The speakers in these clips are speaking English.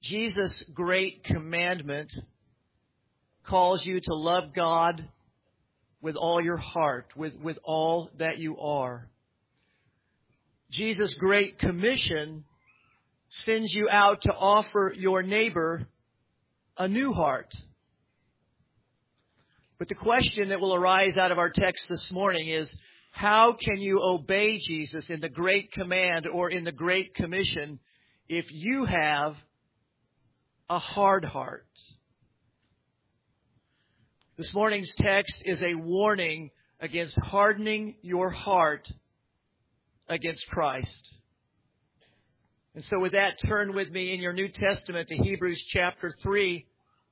Jesus' great commandment calls you to love God with all your heart, with all that you are. Jesus' great commission sends you out to offer your neighbor a new heart. But the question that will arise out of our text this morning is, how can you obey Jesus in the great command or in the great commission if you have a hard heart? This morning's text is a warning against hardening your heart against Christ. And so with that, turn with me in your New Testament to Hebrews chapter 3.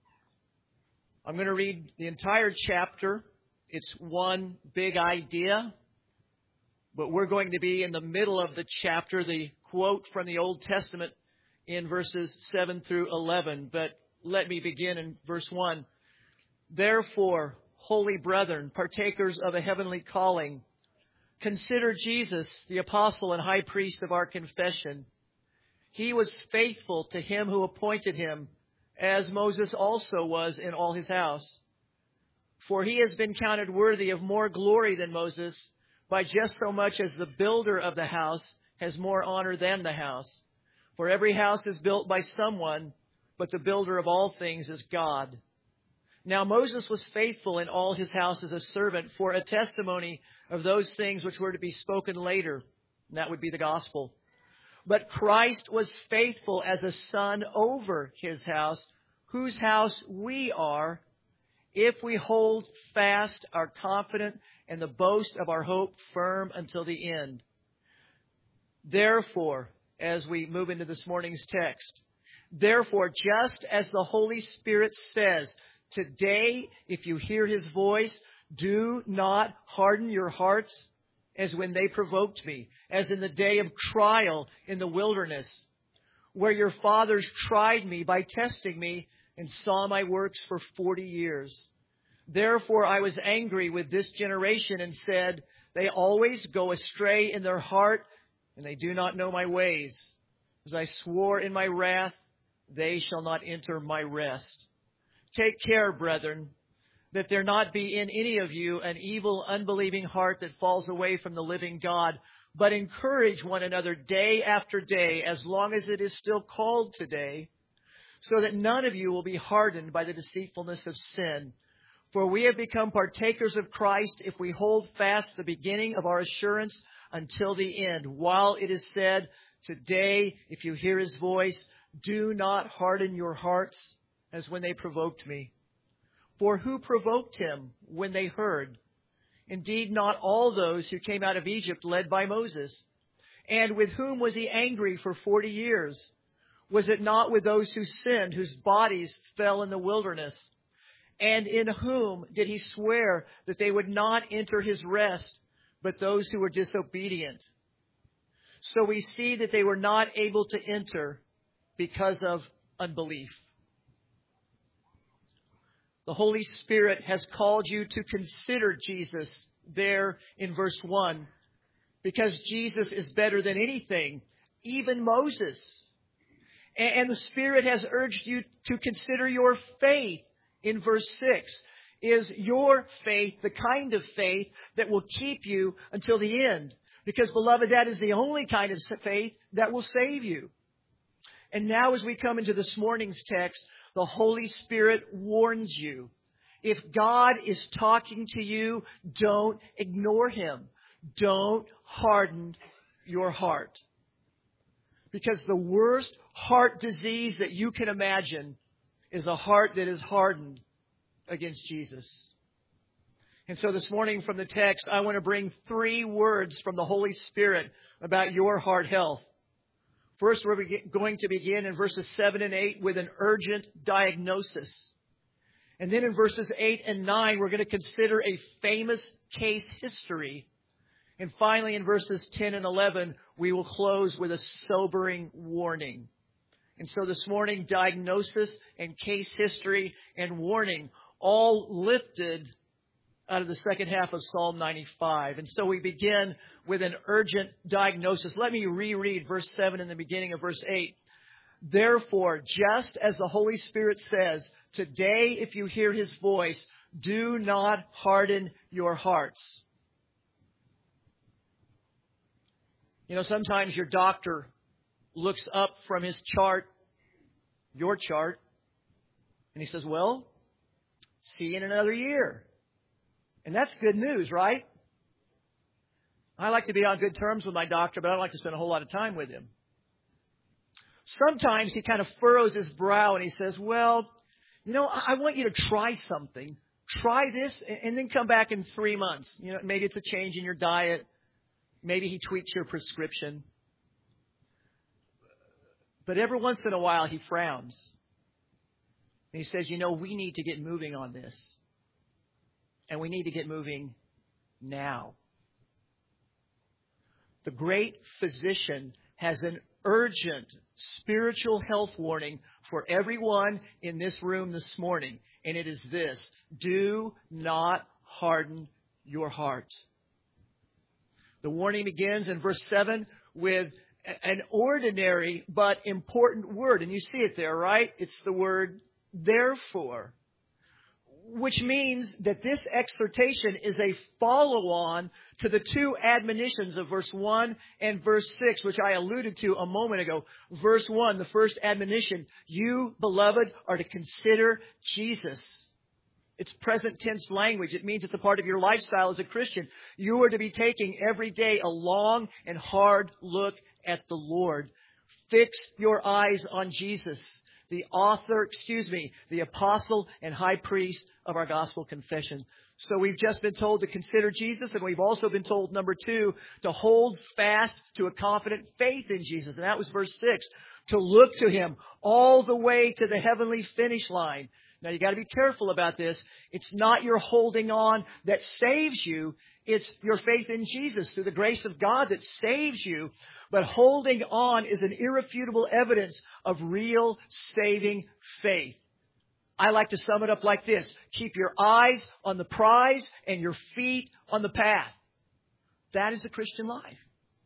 I'm going to read the entire chapter. It's one big idea, but we're going to be in the middle of the chapter, the quote from the Old Testament in verses 7 through 11. But let me begin in verse 1. Therefore, holy brethren, partakers of a heavenly calling, consider Jesus, the apostle and high priest of our confession. He was faithful to him who appointed him, as Moses also was in all his house. For he has been counted worthy of more glory than Moses, by just so much as the builder of the house has more honor than the house. For every house is built by someone, but the builder of all things is God. Now Moses was faithful in all his house as a servant for a testimony of those things which were to be spoken later. And that would be the gospel. But Christ was faithful as a son over his house, whose house we are, if we hold fast our confidence and the boast of our hope firm until the end. Therefore, as we move into this morning's text, therefore, just as the Holy Spirit says, today, if you hear his voice, do not harden your hearts as when they provoked me, as in the day of trial in the wilderness, where your fathers tried me by testing me and saw my works for 40 years. Therefore I was angry with this generation and said, they always go astray in their heart, and they do not know my ways. As I swore in my wrath, they shall not enter my rest. Take care, brethren, that there not be in any of you an evil, unbelieving heart that falls away from the living God, but encourage one another day after day, as long as it is still called today, so that none of you will be hardened by the deceitfulness of sin. For we have become partakers of Christ if we hold fast the beginning of our assurance until the end. While it is said, today, if you hear his voice, do not harden your hearts as when they provoked me. For who provoked him when they heard? Indeed, not all those who came out of Egypt led by Moses. And with whom was he angry for 40 years? Was it not with those who sinned, whose bodies fell in the wilderness? And in whom did he swear that they would not enter his rest, but those who were disobedient? So we see that they were not able to enter because of unbelief. The Holy Spirit has called you to consider Jesus there in verse 1, because Jesus is better than anything, even Moses. And the Spirit has urged you to consider your faith in verse 6. Is your faith the kind of faith that will keep you until the end? Because, beloved, that is the only kind of faith that will save you. And now as we come into this morning's text, the Holy Spirit warns you. If God is talking to you, don't ignore him. Don't harden your heart. Because the worst heart disease that you can imagine is a heart that is hardened against Jesus. And so this morning from the text, I want to bring 3 words from the Holy Spirit about your heart health. First, we're going to begin in verses 7 and 8 with an urgent diagnosis. And then in verses 8 and 9, we're going to consider a famous case history. And finally, in verses 10 and 11, we will close with a sobering warning. And so this morning, diagnosis and case history and warning, all lifted out of the second half of Psalm 95. And so we begin with an urgent diagnosis. Let me reread verse 7 in the beginning of verse 8. Therefore, just as the Holy Spirit says, today if you hear His voice, do not harden your hearts. You know, sometimes your doctor looks up from his chart, your chart, and he says, well, see you in another year. And that's good news, right? I like to be on good terms with my doctor, but I don't like to spend a whole lot of time with him. Sometimes he kind of furrows his brow and he says, well, you know, I want you to try something. Try this and then come back in 3 months. You know, maybe it's a change in your diet. Maybe he tweaks your prescription. But every once in a while he frowns. And he says, you know, we need to get moving on this. And we need to get moving now. The great physician has an urgent spiritual health warning for everyone in this room this morning. And it is this: do not harden your heart. The warning begins in verse 7 with an ordinary but important word. And you see it there, right? It's the word therefore, which means that this exhortation is a follow-on to the two admonitions of verse 1 and verse 6, which I alluded to a moment ago. Verse 1, the first admonition, you, beloved, are to consider Jesus. It's present tense language. It means it's a part of your lifestyle as a Christian. You are to be taking every day a long and hard look at the Lord. Fix your eyes on Jesus, the apostle and high priest of our gospel confession. So we've just been told to consider Jesus, and we've also been told, number 2, to hold fast to a confident faith in Jesus. And that was verse 6, to look to Him all the way to the heavenly finish line. Now, you got to be careful about this. It's not your holding on that saves you. It's your faith in Jesus through the grace of God that saves you. But holding on is an irrefutable evidence of real saving faith. I like to sum it up like this: keep your eyes on the prize and your feet on the path. That is the Christian life.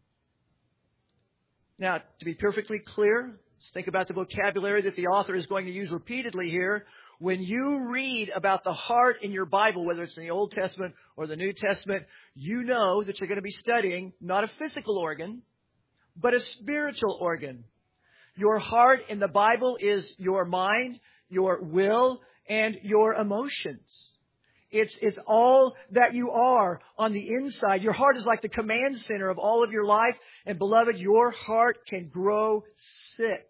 Now, to be perfectly clear, let's think about the vocabulary that the author is going to use repeatedly here. When you read about the heart in your Bible, whether it's in the Old Testament or the New Testament, you know that you're going to be studying not a physical organ, but a spiritual organ. Your heart in the Bible is your mind, your will, and your emotions. It's all that you are on the inside. Your heart is like the command center of all of your life. And beloved, your heart can grow sick.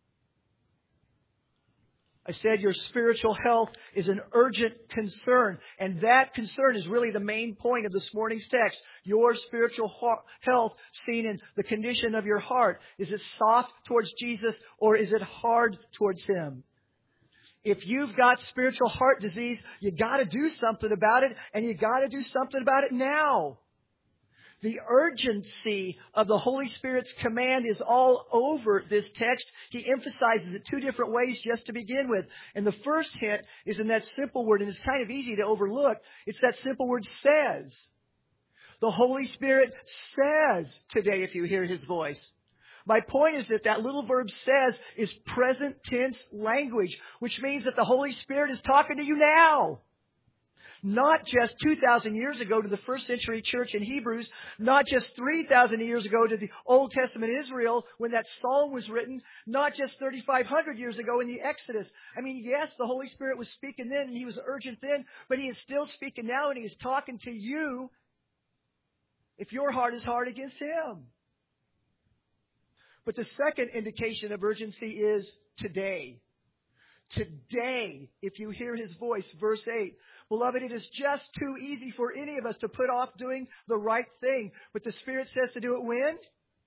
I said your spiritual health is an urgent concern. And that concern is really the main point of this morning's text. Your spiritual health seen in the condition of your heart. Is it soft towards Jesus or is it hard towards Him? If you've got spiritual heart disease, you got to do something about it, and you got to do something about it now. The urgency of the Holy Spirit's command is all over this text. He emphasizes it 2 different ways just to begin with. And the first hint is in that simple word, and it's kind of easy to overlook. It's that simple word, says. The Holy Spirit says today if you hear His voice. My point is that little verb says is present tense language, which means that the Holy Spirit is talking to you now. Not just 2,000 years ago to the first century church in Hebrews, not just 3,000 years ago to the Old Testament Israel when that psalm was written, not just 3,500 years ago in the Exodus. I mean, yes, the Holy Spirit was speaking then and He was urgent then, but He is still speaking now and He is talking to you if your heart is hard against Him. But the second indication of urgency is today. Today, if you hear His voice, verse 8, beloved, it is just too easy for any of us to put off doing the right thing. But the Spirit says to do it when?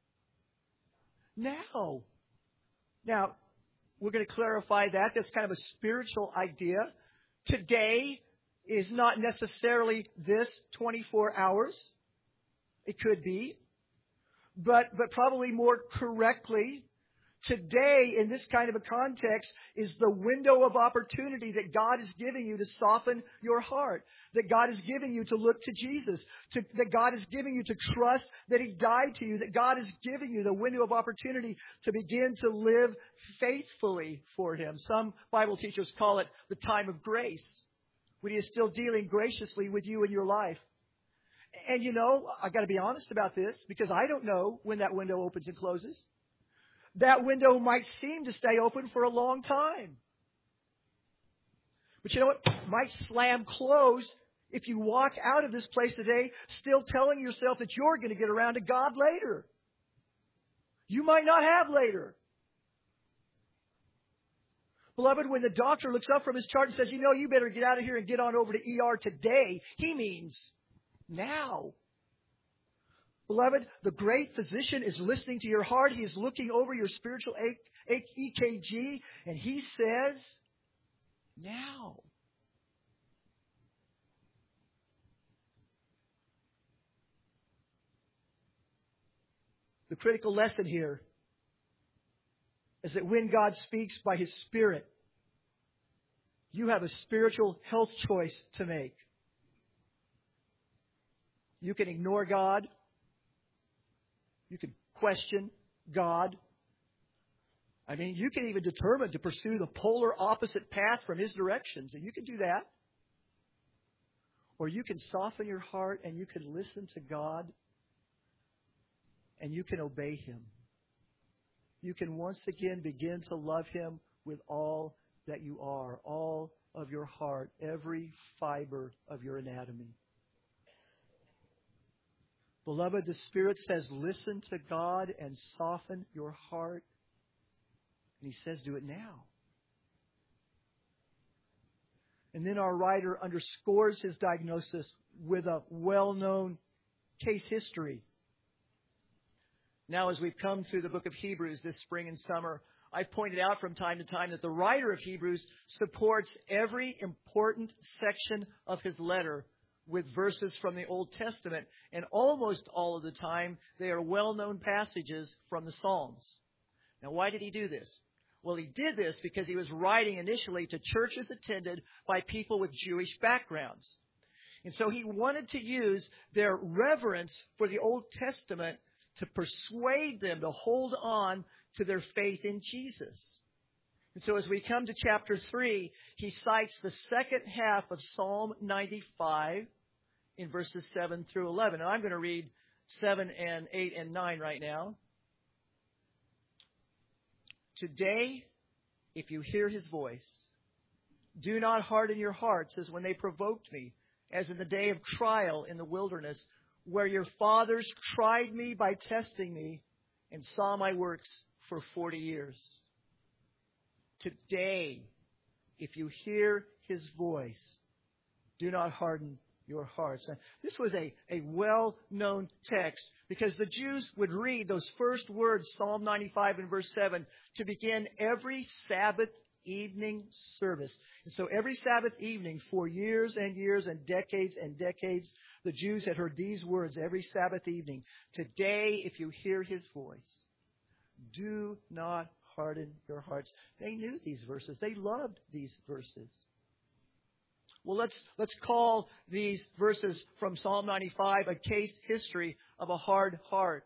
Now. Now, we're going to clarify that. That's kind of a spiritual idea. Today is not necessarily this 24 hours. It could be. But probably more correctly, Today, in this kind of a context, is the window of opportunity that God is giving you to soften your heart. That God is giving you to look to Jesus. That God is giving you to trust that He died to you. That God is giving you the window of opportunity to begin to live faithfully for Him. Some Bible teachers call it the time of grace, when He is still dealing graciously with you in your life. And you know, I've got to be honest about this, because I don't know when that window opens and closes. That window might seem to stay open for a long time. But you know what? It might slam close if you walk out of this place today still telling yourself that you're going to get around to God later. You might not have later. Beloved, when the doctor looks up from his chart and says, you know, you better get out of here and get on over to ER today, he means now. Beloved, the great physician is listening to your heart. He is looking over your spiritual EKG, and He says, now. The critical lesson here is that when God speaks by His Spirit, you have a spiritual health choice to make. You can ignore God. You can question God. I mean, you can even determine to pursue the polar opposite path from His directions, and you can do that. Or you can soften your heart and you can listen to God and you can obey Him. You can once again begin to love Him with all that you are, all of your heart, every fiber of your anatomy. Beloved, the Spirit says, listen to God and soften your heart. And He says, do it now. And then our writer underscores his diagnosis with a well-known case history. Now, as we've come through the book of Hebrews this spring and summer, I've pointed out from time to time that the writer of Hebrews supports every important section of his letter with verses from the Old Testament, and almost all of the time they are well-known passages from the Psalms. Now, why did he do this? Well, he did this because he was writing initially to churches attended by people with Jewish backgrounds. And so he wanted to use their reverence for the Old Testament to persuade them to hold on to their faith in Jesus. And so as we come to chapter 3, he cites the second half of Psalm 95 in verses 7 through 11. And I'm going to read 7 and 8 and 9 right now. Today, if you hear His voice, do not harden your hearts as when they provoked me, as in the day of trial in the wilderness, where your fathers tried me by testing me and saw my works for 40 years. Today, if you hear His voice, do not harden your hearts. Now, this was a well-known text because the Jews would read those first words, Psalm 95 and verse 7, to begin every Sabbath evening service. And so every Sabbath evening for years and years and decades, the Jews had heard these words every Sabbath evening. Today, if you hear His voice, do not harden your hearts. They knew these verses. They loved these verses. Well, let's call these verses from Psalm 95 a case history of a hard heart.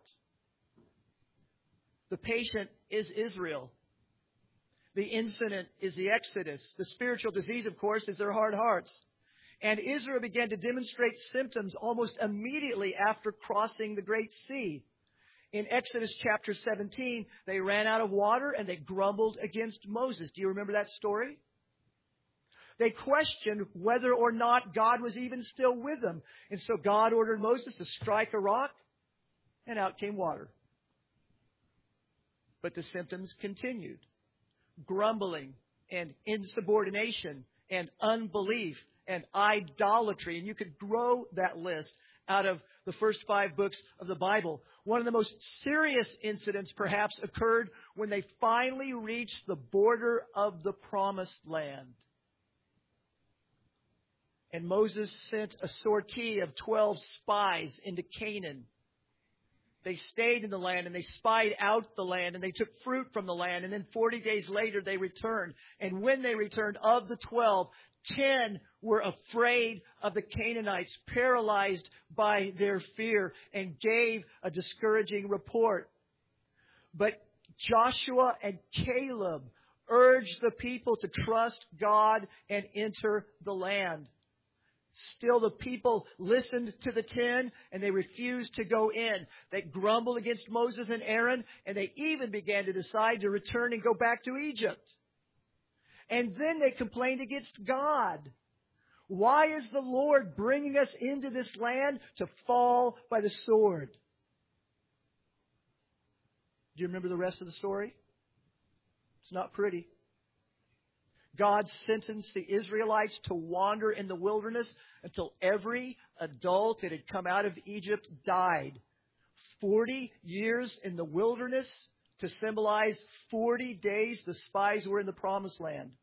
The patient is Israel. The incident is the Exodus. The spiritual disease, of course, is their hard hearts. And Israel began to demonstrate symptoms almost immediately after crossing the Great Sea. In Exodus chapter 17, they ran out of water and they grumbled against Moses. Do you remember that story? They questioned whether or not God was even still with them. And so God ordered Moses to strike a rock, and out came water. But the symptoms continued. Grumbling and insubordination and unbelief and idolatry. And you could grow that list out of the first 5 books of the Bible. One of the most serious incidents perhaps occurred when they finally reached the border of the Promised Land. And Moses sent a sortie of 12 spies into Canaan. They stayed in the land and they spied out the land and they took fruit from the land. And then 40 days later they returned. And when they returned, of the 12, 10 were afraid of the Canaanites, paralyzed by their fear, and gave a discouraging report. But Joshua and Caleb urged the people to trust God and enter the land. Still, the people listened to the 10 and they refused to go in. They grumbled against Moses and Aaron, and they even began to decide to return and go back to Egypt. And then they complained against God. Why is the Lord bringing us into this land to fall by the sword? Do you remember the rest of the story? It's not pretty. God sentenced the Israelites to wander in the wilderness until every adult that had come out of Egypt died. 40 years in the wilderness to symbolize 40 days the spies were in the promised land.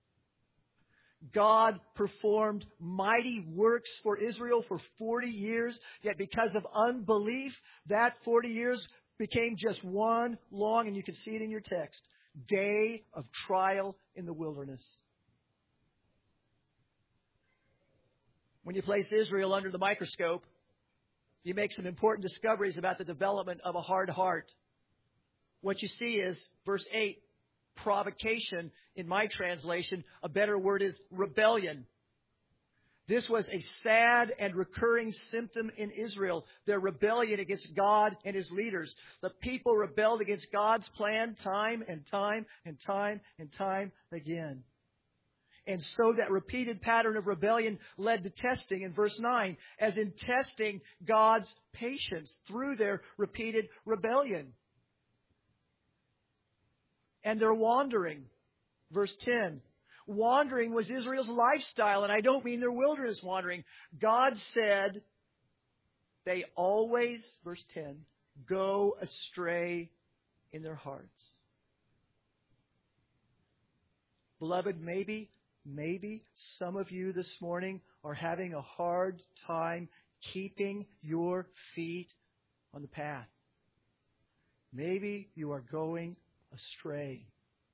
God performed mighty works for Israel for 40 years, yet because of unbelief, that 40 years became just one long, and you can see it in your text, day of trial in the wilderness. When you place Israel under the microscope, you make some important discoveries about the development of a hard heart. What you see is, verse 8, provocation. In my translation, a better word is rebellion. This was a sad and recurring symptom in Israel, their rebellion against God and His leaders. The people rebelled against God's plan time and time and time and time again. And so that repeated pattern of rebellion led to testing in verse 9, as in testing God's patience through their repeated rebellion. And their wandering. Verse 10. Wandering was Israel's lifestyle, and I don't mean their wilderness wandering. God said they always, verse 10, go astray in their hearts. Beloved, maybe some of you this morning are having a hard time keeping your feet on the path. Maybe you are going astray.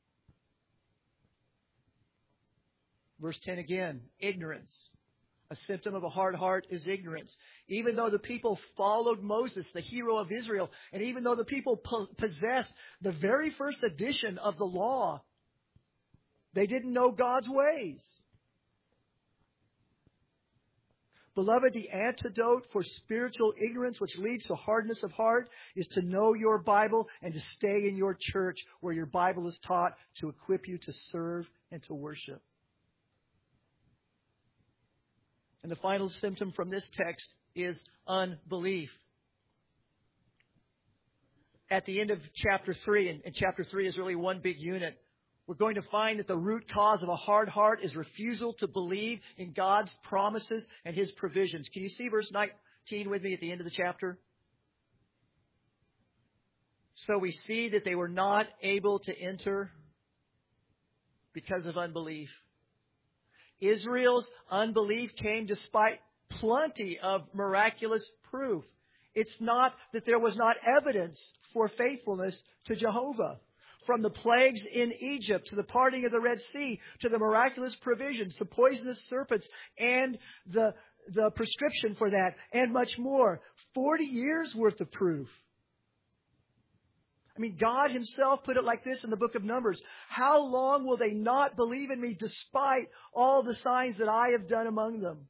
Verse 10 again, ignorance. A symptom of a hard heart is ignorance. Even though the people followed Moses, the hero of Israel, and even though the people possessed the very first edition of the law, they didn't know God's ways. Beloved, the antidote for spiritual ignorance, which leads to hardness of heart, is to know your Bible and to stay in your church where your Bible is taught to equip you to serve and to worship. And the final symptom from this text is unbelief. At the end of chapter 3, and chapter 3 is really one big unit, we're going to find that the root cause of a hard heart is refusal to believe in God's promises and His provisions. Can you see verse 19 with me at the end of the chapter? So we see that they were not able to enter because of unbelief. Israel's unbelief came despite plenty of miraculous proof. It's not that there was not evidence for faithfulness to Jehovah. From the plagues in Egypt, to the parting of the Red Sea, to the miraculous provisions, to poisonous serpents, and the prescription for that, and much more. 40 years worth of proof. I mean, God Himself put it like this in the book of Numbers. How long will they not believe in me despite all the signs that I have done among them?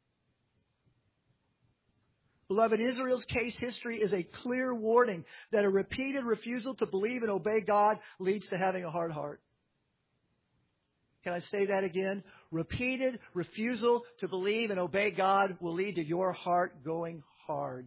Beloved, Israel's case history is a clear warning that a repeated refusal to believe and obey God leads to having a hard heart. Can I say that again? Repeated refusal to believe and obey God will lead to your heart going hard.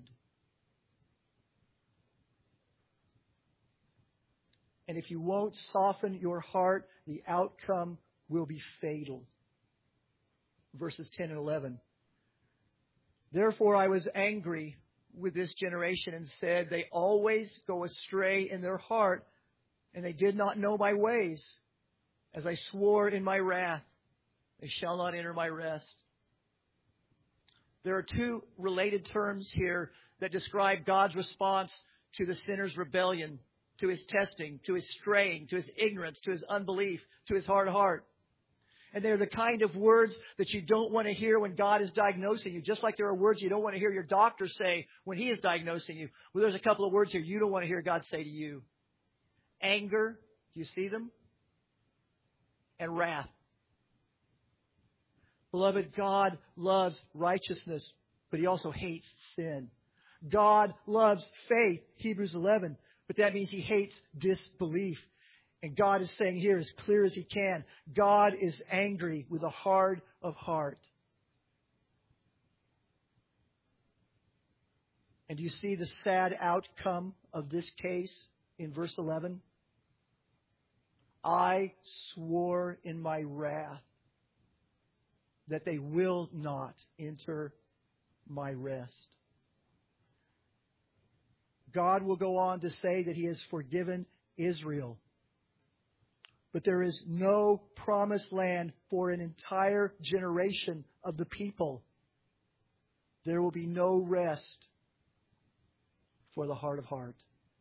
And if you won't soften your heart, the outcome will be fatal. Verses 10 and 11. Therefore I was angry with this generation and said, they always go astray in their heart, and they did not know my ways. As I swore in my wrath, they shall not enter my rest. There are two related terms here that describe God's response to the sinner's rebellion, to his testing, to his straying, to his ignorance, to his unbelief, to his hard heart. And they're the kind of words that you don't want to hear when God is diagnosing you, just like there are words you don't want to hear your doctor say when he is diagnosing you. Well, there's a couple of words here you don't want to hear God say to you. Anger, do you see them? And wrath. Beloved, God loves righteousness, but He also hates sin. God loves faith, Hebrews 11, but that means He hates disbelief. And God is saying here as clear as He can, God is angry with a hard of heart. And do you see the sad outcome of this case in verse 11? I swore in my wrath that they will not enter my rest. God will go on to say that He has forgiven Israel. But there is no promised land for an entire generation of the people. There will be no rest for the heart of heart.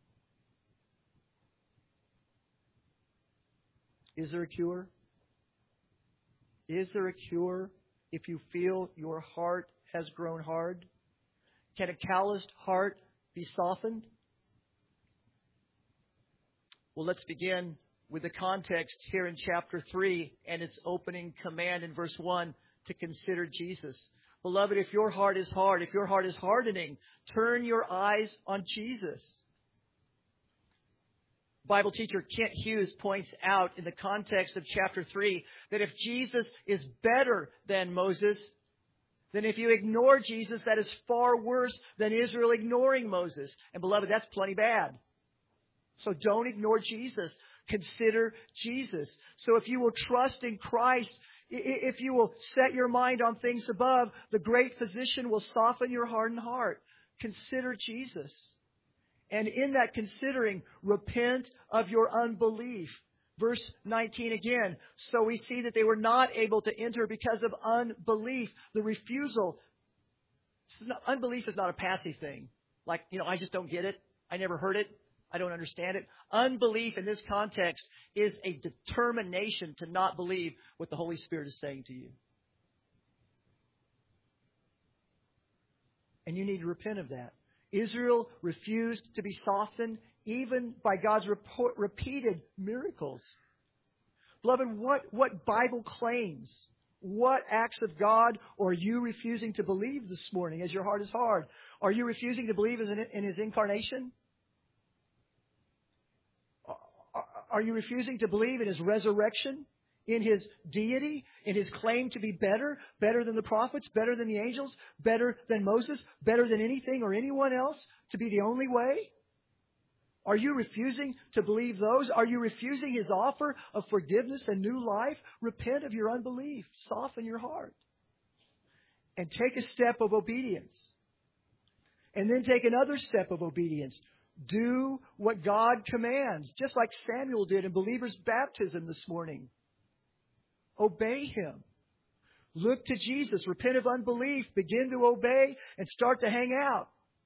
Is there a cure? Is there a cure if you feel your heart has grown hard? Can a calloused heart be softened? Well, let's begin with the context here in chapter 3 and its opening command in verse 1 to consider Jesus. Beloved, if your heart is hard, if your heart is hardening, turn your eyes on Jesus. Bible teacher Kent Hughes points out in the context of chapter 3 that if Jesus is better than Moses, then if you ignore Jesus, that is far worse than Israel ignoring Moses. And beloved, that's plenty bad. So don't ignore Jesus. Consider Jesus. So if you will trust in Christ, if you will set your mind on things above, the great physician will soften your hardened heart. Consider Jesus. And in that considering, repent of your unbelief. Verse 19 again. So we see that they were not able to enter because of unbelief. The refusal. Unbelief is not a passive thing. Like, I just don't get it. I never heard it. I don't understand it. Unbelief in this context is a determination to not believe what the Holy Spirit is saying to you. And you need to repent of that. Israel refused to be softened even by God's repeated miracles. Beloved, what Bible claims, what acts of God are you refusing to believe this morning as your heart is hard? Are you refusing to believe in His incarnation? Are you refusing to believe in His resurrection, in His deity, in His claim to be better than the prophets, better than the angels, better than Moses, better than anything or anyone else, to be the only way? Are you refusing to believe those? Are you refusing His offer of forgiveness and new life? Repent of your unbelief. Soften your heart. And take a step of obedience. And then take another step of obedience. Do what God commands, just like Samuel did in believers' baptism this morning. Obey Him. Look to Jesus. Repent of unbelief. Begin to obey and start to hang out.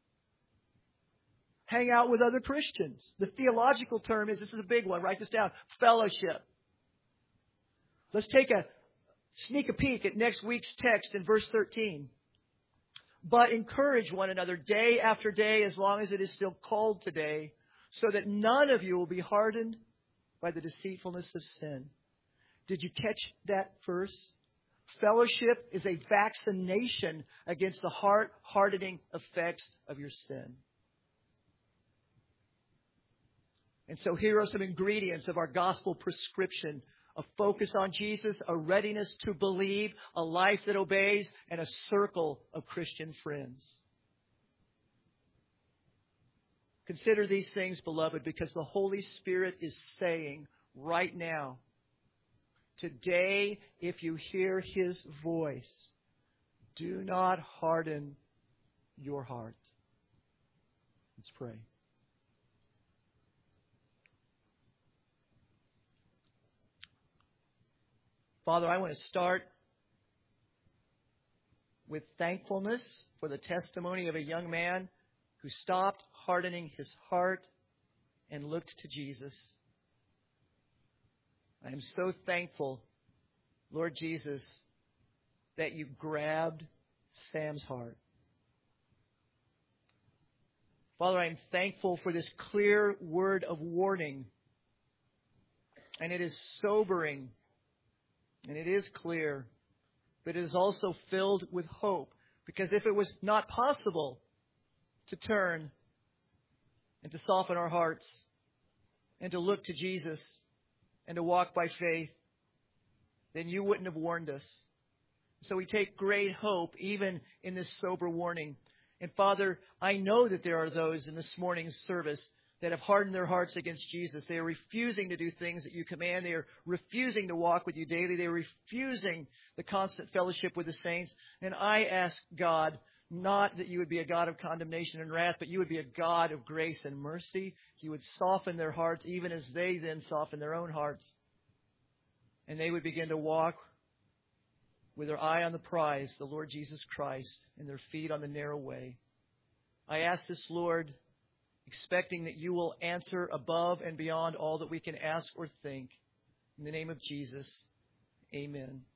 Hang out with other Christians. The theological term is, this is a big one, write this down, fellowship. Let's sneak a peek at next week's text in verse 13. But encourage one another day after day, as long as it is still called today, so that none of you will be hardened by the deceitfulness of sin. Did you catch that verse? Fellowship is a vaccination against the heart-hardening effects of your sin. And so here are some ingredients of our gospel prescription: a focus on Jesus, a readiness to believe, a life that obeys, and a circle of Christian friends. Consider these things, beloved, because the Holy Spirit is saying right now, today, if you hear His voice, do not harden your heart. Let's pray. Father, I want to start with thankfulness for the testimony of a young man who stopped hardening his heart and looked to Jesus. I am so thankful, Lord Jesus, that you grabbed Sam's heart. Father, I am thankful for this clear word of warning. And it is sobering. And it is clear. But it is also filled with hope. Because if it was not possible to turn and to soften our hearts and to look to Jesus and to walk by faith, then you wouldn't have warned us. So we take great hope even in this sober warning. And Father, I know that there are those in this morning's service that have hardened their hearts against Jesus. They are refusing to do things that you command. They are refusing to walk with you daily. They are refusing the constant fellowship with the saints. And I ask God, not that you would be a God of condemnation and wrath, but you would be a God of grace and mercy. You would soften their hearts even as they then soften their own hearts. And they would begin to walk with their eye on the prize, the Lord Jesus Christ, and their feet on the narrow way. I ask this, Lord, expecting that you will answer above and beyond all that we can ask or think. In the name of Jesus, amen.